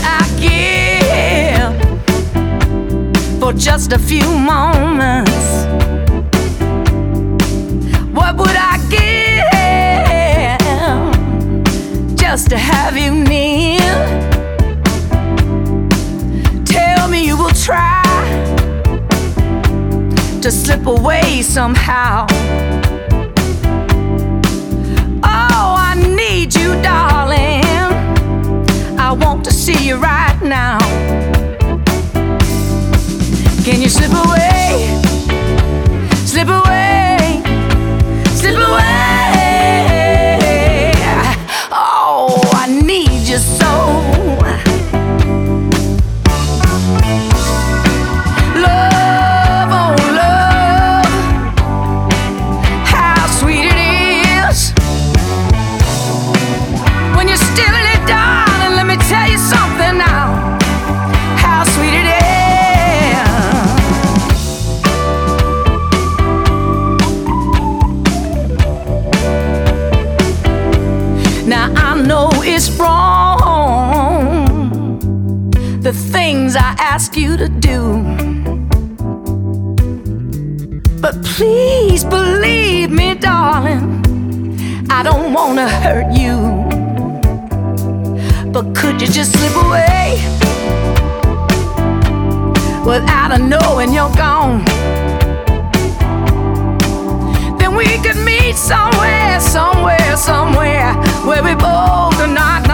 I give for just a few moments? What would I give just to have you near? Tell me you will try to slip away somehow. Oh, I need you, darling. I want to see you right now. Can you slip away? Slip away, slip away. Oh, I need you so. Love, oh love, how sweet it is when you're still in it, darling. Let me tell you something now. How sweet it is. Now I know it's wrong, the things I ask you to do, but please believe me, darling, I don't wanna hurt you. But could you just slip away without a knowing you're gone? Then we could meet somewhere, somewhere, somewhere where we both are not